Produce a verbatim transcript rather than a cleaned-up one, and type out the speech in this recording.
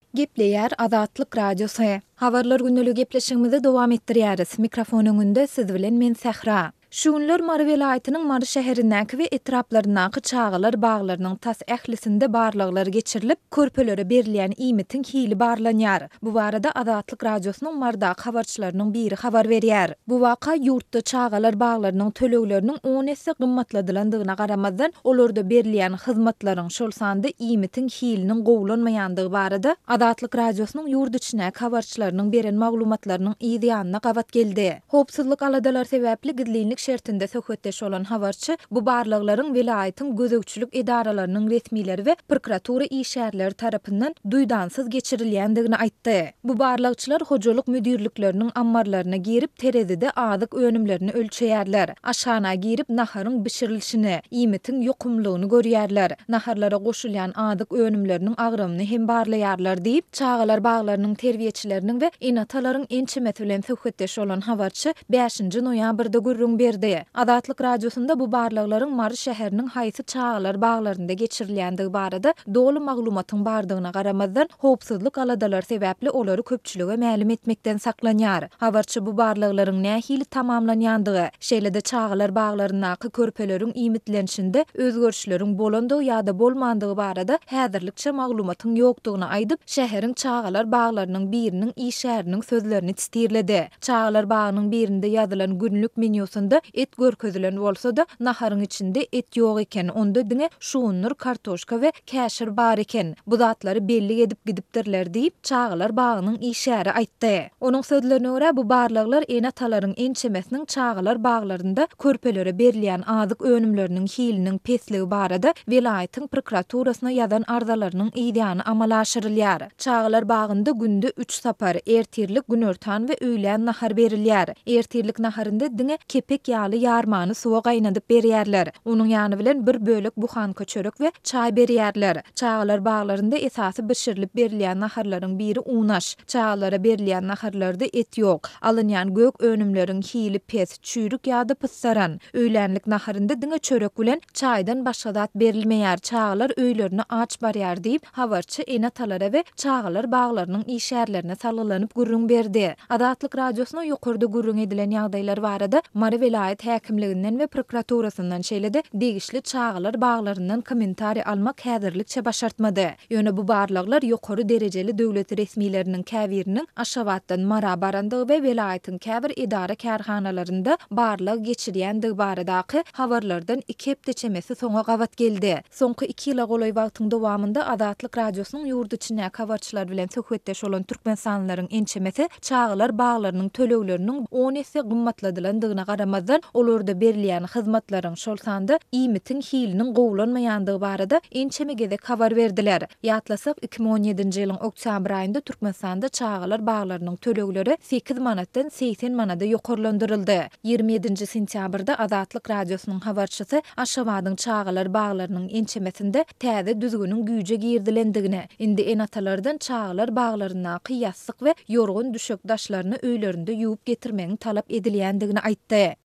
Gepleýär Azatlyk radiosu. Habarlar gündälik gepleşigimizi dowam etdirýäris. Mikrofon öňünde siz bilen men Sähra. Şu günler Mary welaýatynyň Mary şäherindäki we etraplaryndäki çağalar baglarynyň tas ählisinde barlyklary geçirilip, körpelere berilýän iýmitiň hili barlanýar. Bu barada Azatlyk radiosynyň Mardaky habarçylarynyň biri habar berýär. Bu waka ýurtda çağalar baglarynyň tölegleriniň on esse gymmatladylandygyna garamazdan olarda berilýän hyzmatlaryň şol sanda iýmitiň hiliniň gowulanmaýandygy barada Azatlyk radiosynyň ýurt içine habarçylarynyň beren maglumatlarynyň ýa-da gawat geldi. Howpsuzlyk aladalar sebäpli gizlilik şertinde söhbetdeş olan habarçy bu barlyklaryň welaýatyň gözegçilik edaralarynyň resmileri we prokuratura işgärleri tarapyndan duýdansyz geçirilýändigini aýtdy. Bu barlykçylar hojalyk müdirlikleriniň ammarlaryna girip terezede azyk önümlerini ölçeýärler. Aşaňa girip naharyň bişirilişini, iýmitiň ýokumlygyny görýärler. Naharlara goşulýan azyk önümleriniň agrymyny hem barlaýarlar diýip çağalar baglarynyň terbiýeçileriniň we enatalaryň ençemeti bilen söhbetdeş olan habarçy beşinji noýabrda gürrüň berdi. Azatlyk radiosunda bu barlyklaryň Mary şäheriniň haýsy çağalar baglarynda geçirilýändigi barada dolu maglumatyň bardygyna garamazdan howpsuzlyk aladalar sebäpli olary köpçülige mälim etmekden saklanýar. Habarçy bu barlyklaryň nähili tamamlanýandygy, şeýle-de çağalar baglaryndaky körpeleriň iýmitlenişinde özgörüşleriň bolandygy ýa-da bolmandygy barada häzirlikçe maglumatyň ýokdugyny aýdyp, şäheriň çağalar baglarynyň biriniň işgäriniň sözlerini tistirledi. Çağalar bagynyň birinde ýazylan günlük menüsinde et görkezülen bolsa-da naharyň içinde et ýok eken, onda diňe şuwunlar, kartoşka we käşir bar eken. Bu zatlary belli edip gidipdirler diýip çağalar bagynyň işgäri aýtdy. Onuň sözlerine görä bu barlyklar enatalaryň ençemesiniň çağalar baglarynda körpelere berilýän azyk önümleriniň hiliniň pesligi barada welaýatyň prokuraturasyna ýazan arzalarynyň ýa-da amala aşyrylýar. Çağalar bagynda günde üç sapar ertirlik, günortan we öýlen nahar berilýär. Ertirlik naharynda diňe kepek ýaly ýarmany suwa gaýnadyp berýärler. Onuň ýany bilen bir bölek buhanka çörek we çaý berýärler. Çağalar baglarynda esasy bişirilip berilýän naharlaryň biri unaş. Çağalara berilýän naharlarda et ýok. Alynýan gök önümleriň hili pes, çürük ýa-da pyssaran. Öýlenlik naharynda diňe çörek bilen çaýdan başga zat berilmeýär. Çağalar öýlerini aç barýar diýip habarçy enatalara we çağalar baglarynyň işgärlerine salgylanyp gürrüň berdi. Azatlyk radiosyna ýokurda gürrüň edilen ýagdaýlar barada Mary welaýat häkimliginden we prokuraturasyndan şeýle-de degişli çağalar baglaryndan kommentari almak häzirlikçe başartmady. Ýöne bu barlyklar ýokary derejeli döwlet resmileriniň käbiriniň aşawatdan mara barandygy we welaýatyň käbir idara kärhanalarynda barlyk geçirýändigi baradaky habarlardan iki hepdeçemesi soňa gawat geldi. Soňky iki ýyla golaý wagtyň dowamında Azatlyk radiosynyň ýurt içine habarçylar bilen söhbetdeş olan türkmensanlaryň ençemesi çağalar baglarynyň tölegleriniň on esse gymmatladylandygyna garamazdan olarda berilýän hyzmatlaryň şol sanda iýmitiň hiliniň gowulanmaýandygy barada ençeme gezek habar berdiler. Ýatlasak iki bin on ýedinji ýylyň oktyabr aýynda Türkmensanda çağalar baglarynyň tölegleri sekiz manatdan seksen manada ýokarlandyryldy. ýygrimi ýedinji sentýabrda Azatlyk radiosynyň habarçysy Aşgabatyň çağalar baglarynyň ençemesinde täze düzgünüň güýje girdilendigini, indi enatalardan çağalar baglaryndaky ýassyk we ýorgun düşük daşlaryny öýlerinde ýuwup getirmegiň talap edilýändigini aýtdy.